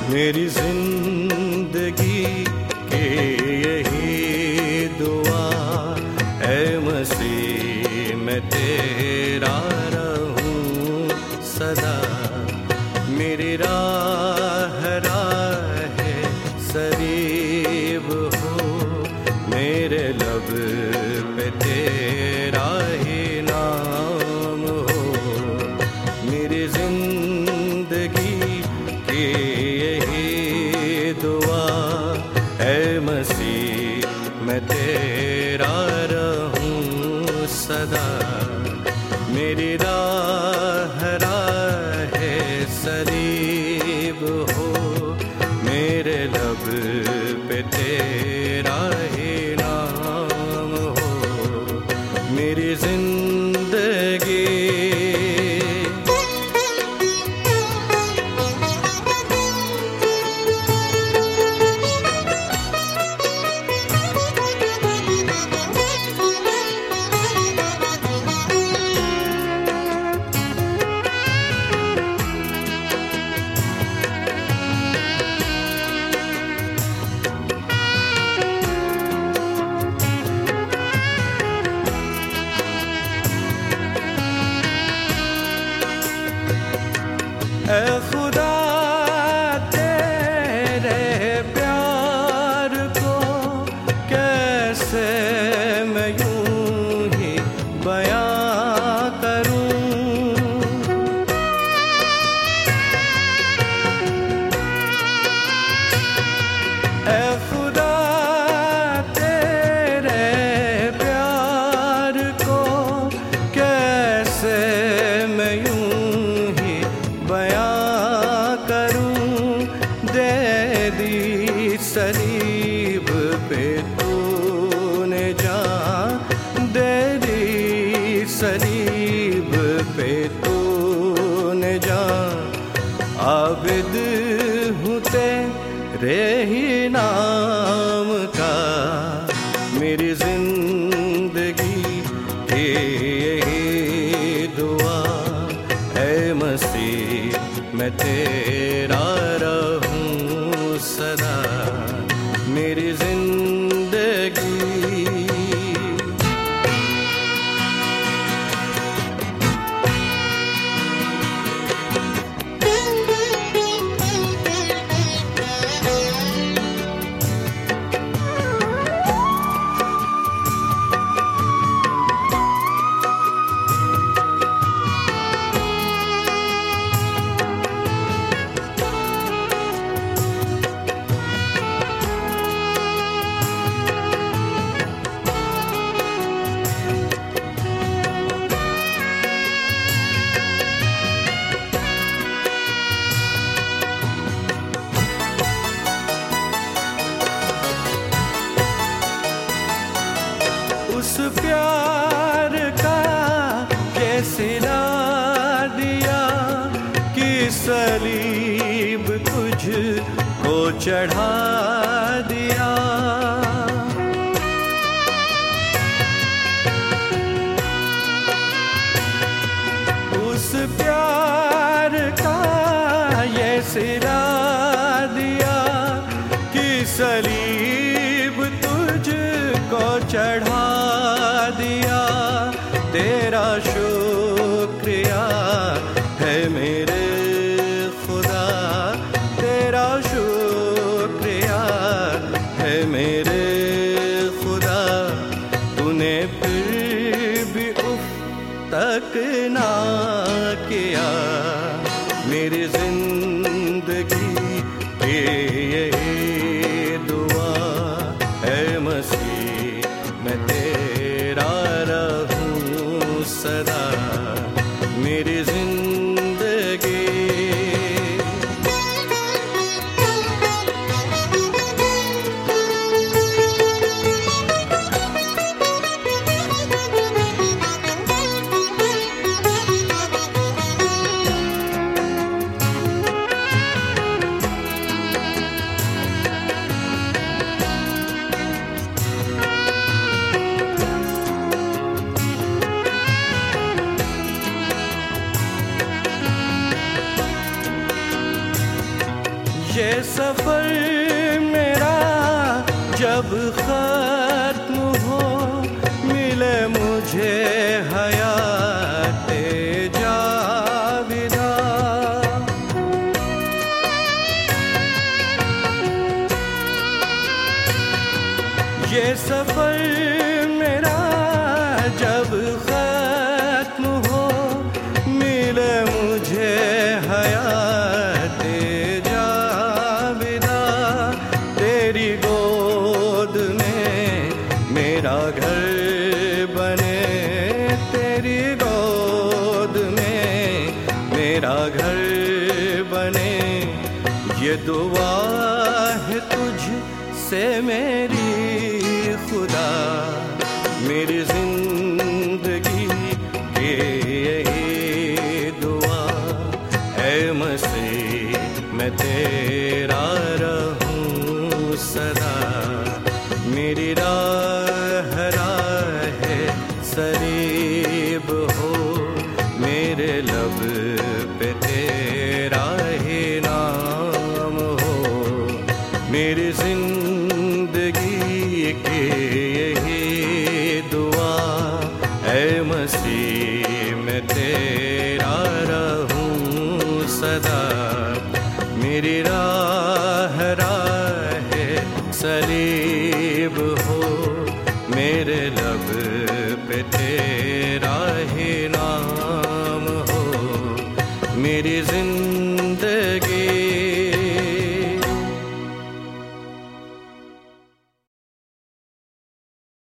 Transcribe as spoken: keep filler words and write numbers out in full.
मेरी जिंदगी के यही दुआ है मसीह मैं तेरा रहूं सदा। मेरी राह राह सरीब हो, मेरे लब पे तेरा ही नाम हो। मेरी जिंदगी की यही दुआ है मसीह मैं तेरा रहूं सदा। मेरी राह राह सरीब हो, मेरे लब पे तेरा ही नाम हो। मेरी जिंदगी ऐ खुदा तेरे प्यार को कैसे मैं यूं ही बयां करूं। ऐ खुदा तेरे प्यार को कैसे मैं यूं दे दी सलीब पे तूने जान, दे दी सलीब पे तूने जान। आबिद हूँ तेरे ही नाम का, मेरी जिंदगी की यही दुआ है मसीह मैं तेरा रहूं सदा। मेरी जिंदगी उस प्यार का ये सिला दिया कि सलीब तुझको चढ़ा दिया। उस प्यार का ये सिला दिया कि सलीब तुझको चढ़ा दिया। तेरा शुक्रिया है मेरे खुदा, तेरा शुक्रिया है मेरे खुदा। तूने फिर भी उफ तक ना किया। मेरी जिंदगी की यही दुआ है मसीह मैं तेरा रहूं सदा। ये सफर मेरा जब खत्म हो, मिले मुझे हयाते जाविदा। ये सफर मेरा जब खत्म हो, मिले मुझे हयाते जाविदा। तेरी गोद में मेरा घर बने, तेरी गोद में मेरा घर बने। ये दुआ है तुझ से मेरी खुदा, मेरी जिंदगी की यही दुआ है मसीह, मैं तेरा रहूं सदा। मेरी राह राहे सरीब हो, मेरे लब पे तेरा ही नाम हो। मेरी जिंदगी की यही दुआ है मसीह, मैं तेरा रहूं सदा। मेरी राह राहे सलीब हो, मेरे लब पे तेरा ही नाम हो। मेरी जिंदगी